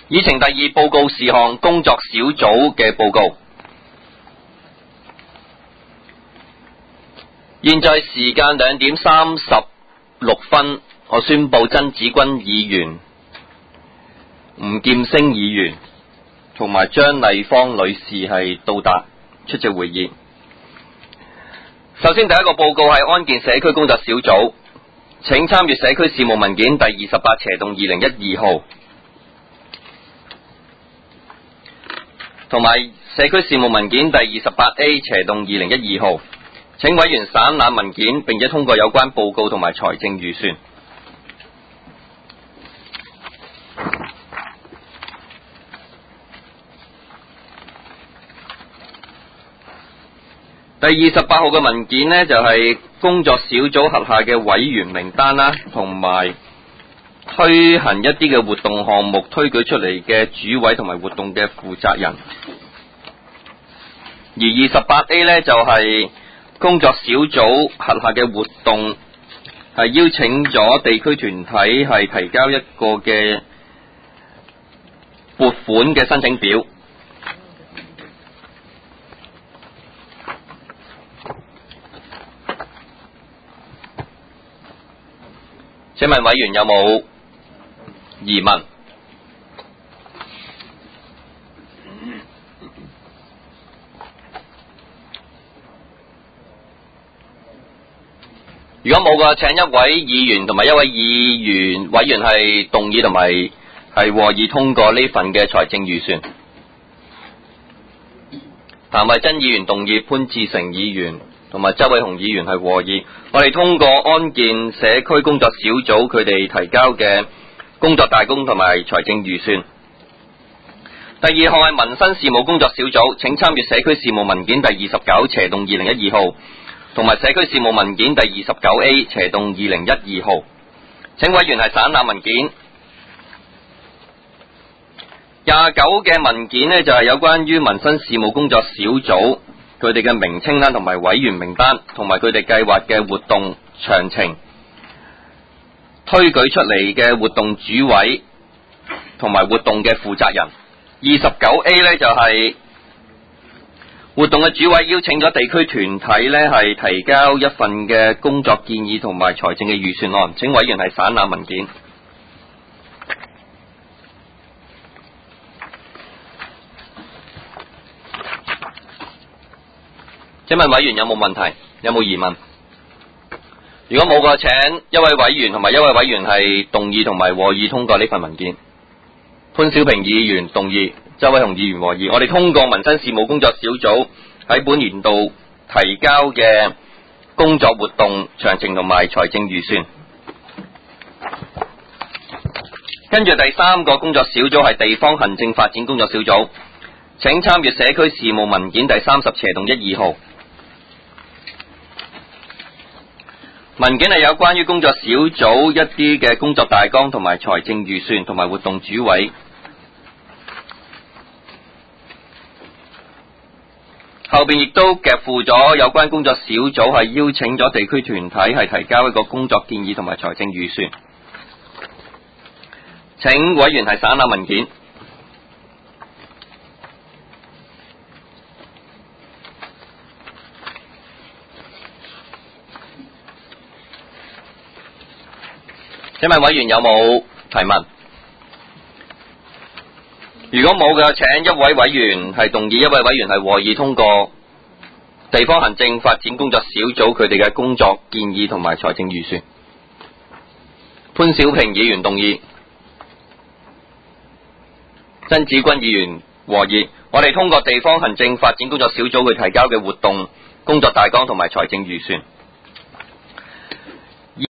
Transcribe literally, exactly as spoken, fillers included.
議程第二，報告事項工作小組嘅報告。現在時間兩點三十六分，我宣布曾子君議員、吳劍星議員同埋張麗芳女士係到達出席會議。首先第一個報告係安建社區工作小組，請參閱社區事務文件第二十八斜動二零一二號，同埋社區事務文件第二十八 A 斜動二零一二號，請委員省覽文件並且通過有關報告同埋財政預算。第二十八號嘅文件呢，就係、是、工作小組轄下嘅委員名單啦，同埋推行一啲嘅活動項目推舉出嚟嘅主委同埋活動嘅負責人。而二十八 A 呢，就係、是、工作小組轄下嘅活動係邀請咗地區團體係提交一個嘅撥款嘅申請表。請問委員有冇疑問？如果冇嘅，請一位議員同埋一位議員委員係動議同埋係和議通過呢份嘅財政預算。譚慧珍議員動議，潘志成議員同埋周偉雄議員係和議。我哋通過安建社區工作小組佢哋提交嘅工作大綱同埋財政預算。第二項係民生事務工作小組，請參閱社區事務文件第二十九斜動二零一二號，同埋社區事務文件第二十九 A 斜動二零一二號。請委員係省覽文件。廿九嘅文件呢，就係、是、有關於民生事務工作小組佢哋嘅名稱啦，同埋委員名單，同埋佢哋計劃嘅活動詳情，推舉出嚟嘅活動主委同埋活動嘅負責人。二十九 A 呢，就係、是、活動嘅主委邀請咗地區團體呢係提交一份嘅工作建議同埋財政嘅預算案，請委員係省覽文件。請問委員有冇問題？有冇疑問？如果冇嘅，請一位委員同埋一位委員係動議同埋和議通過呢份文件。潘小平議員動議，周偉雄議員和議。我哋通過民生事務工作小組喺本年度提交嘅工作活動詳情同埋財政預算。跟住第三個工作小組係地方行政發展工作小組，請參閱社區事務文件第三十斜動一二號。文件係有關於工作小組一啲嘅工作大綱同埋財政預算同埋活動主委。後邊亦都夾附咗有關工作小組係邀請咗地區團體係提交一個工作建議同埋財政預算。請委員係省覽文件。請問委員有冇提問？如果冇嘅，請一位委員係動議，一位委員係和議通過地方行政發展工作小組佢哋嘅工作建議同埋財政預算。潘小平議員動議，曾子君議員和議。我哋通過地方行政發展工作小組佢提交嘅活動工作大綱同埋財政預算。